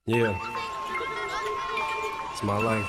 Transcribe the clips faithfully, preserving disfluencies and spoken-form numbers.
Yeah, it's my life.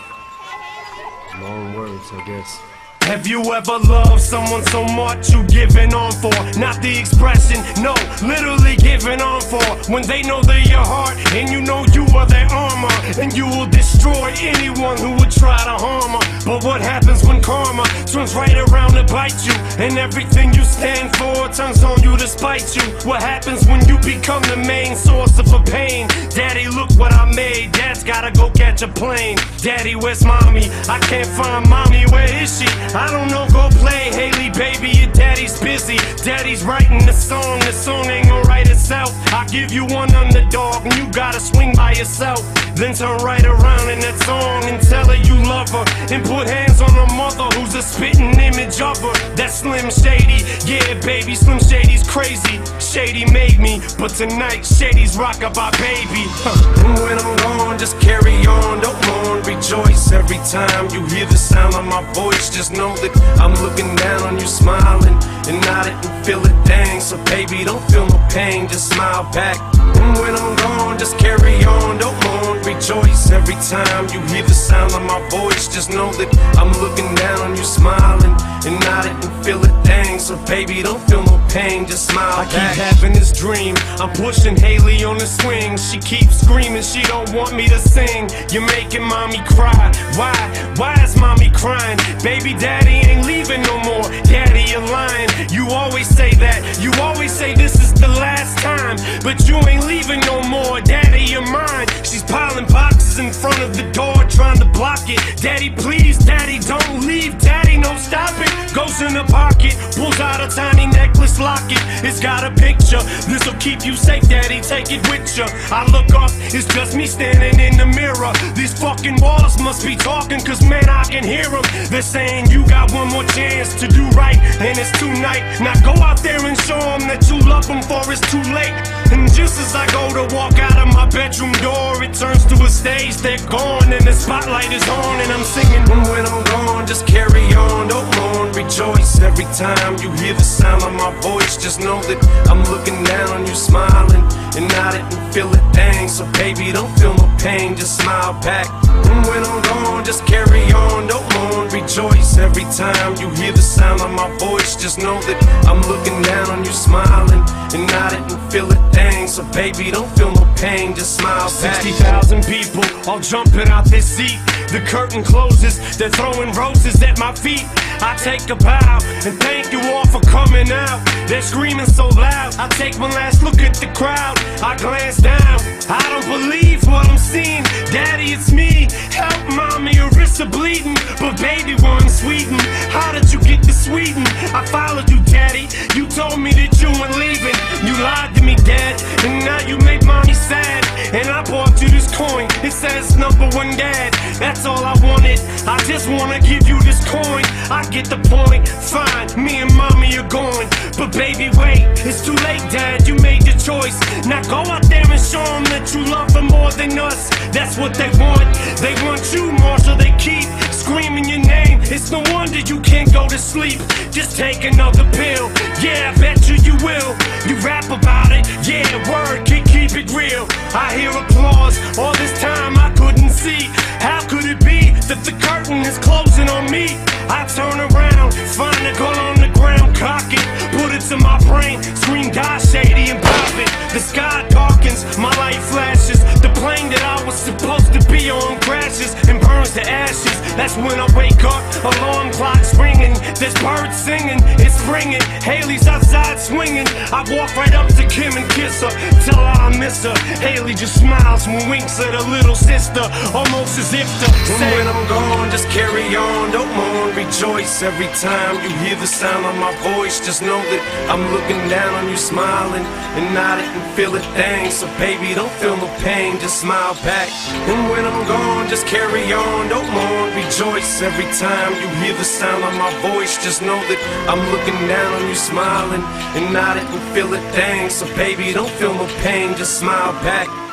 My own words, I guess. Have you ever loved someone so much you giving on for? Not the expression, no, literally giving on for. When they know they're your heart and you know you are their armor, and you will destroy anyone who would try to harm her. But what happens when karma turns right around to bite you, and everything you stand for turns on you to spite you? What happens when you become the main source of a pain? Daddy, look what I made. Dad's gotta go catch a plane. Daddy, where's mommy? I can't find mommy, where is she? I don't know, go play, Haley, baby, your daddy's busy. Daddy's writing the song, the song ain't gonna write itself. I give you one underdog and you gotta swing by yourself. Then turn right around in that song and tell her you love her, and put hands on her mother who's a spitting image of her. That's Slim Shady, yeah baby, Slim Shady's crazy. Shady made me, but tonight Shady's rockabye baby. Huh. And when I'm gone, just carry on, don't mourn, rejoice. Every time you hear the sound of my voice, just know that I'm looking down on you, smiling, and I didn't feel a thing. So baby, don't feel no pain, just smile back. And when I'm gone, just carry on, don't mourn, rejoice. Every time you hear the sound of my voice, just know that I'm looking down on you, smiling, and I didn't feel a thing. So baby, don't feel no pain, just smile back. I keep having this dream, I'm pushing Haley on the swing. She keeps screaming, she don't want me to sing. You're making mommy cry, why? Why is mommy crying? Baby, daddy ain't leaving no more. Daddy, you're lying, you always say that. You always say this is the last time, but you ain't leaving no more. Daddy, you're mine. She's piling boxes in front of the door, trying to block it. Daddy, please, daddy, don't leave. Daddy, no, stop it. Goes in the pocket, pulls out a tiny necklace locket. It's got a picture, this'll keep you safe, daddy, take it with you. I look up, it's just me standing in the mirror. These fucking walls must be talking, cause man, I can hear them. They're saying you got one more chance to do right, and it's tonight. Now go out there and show them that you love them, for it's too late. And just as I go to walk out of my bedroom door, it turns to a stage, they're gone, and the spotlight is on, and I'm singing. And when I'm gone, just carry on, don't mourn, rejoice. Every time you hear the sound of my voice, just know that I'm looking down on you, smiling, and I didn't feel a thing. So baby, don't feel no pain, just smile back. And when I'm gone, just carry on, don't mourn, rejoice. Every time you hear the sound of my voice, just know that I'm looking down on you, smiling, and I didn't feel a thing. So baby, don't feel no pain, just smile back. sixty thousand people all jumping out their seat. The curtain closes, they're throwing roses at my feet. I take a bow and thank you all for coming out. They're screaming so loud, I take one last look at the crowd. I glance down, I don't believe what I'm seeing. Daddy, it's me, help mommy, your wrists are bleeding. But baby, we're in Sweden, how did you get to Sweden? I followed you, daddy, you told me that you weren't leaving. You lied to me, dad, and now you make mommy sad. And I bought you this coin, it says number one dad. That's all I wanted, I just wanna give you this coin. I get the point, fine, me and mommy are going. But baby, wait, it's too late, dad, you made your choice. Now go out there and show them that you love them more than us. That's what they want, they want you more, so they keep screaming your name. It's no wonder you can't go to sleep, just take another pill. Yeah, I bet you you will, you rap about it, yeah, word, keep, keep it real. I hear applause, all this time I couldn't see. How could it be that the curtain is closing on me? I turn around, find a gun on the ground, cock it, put it to my brain, scream die Shady and pop it. The sky darkens, my light flashes, the plane that I was supposed to be on crashes and burns to ashes. That's when I wake up, alarm clock's ringing, there's birds singing, it's springing, Haley's outside swinging. I walk right up to Kim and kiss her, tell her I miss her. Haley just smiles and winks at her little sister, almost as if to say, when I'm gone, just carry on, don't mourn, rejoice. Every time you hear the sound of my voice, just know that I'm looking down on you, smiling, and I didn't feel a thing. So baby, don't feel no pain, just smile back. And when I'm gone, just carry on, don't mourn, rejoice. Every time you hear the sound of my voice, just know that I'm looking down on you, smiling, and I didn't feel a thing. So baby, don't feel no pain, just smile back.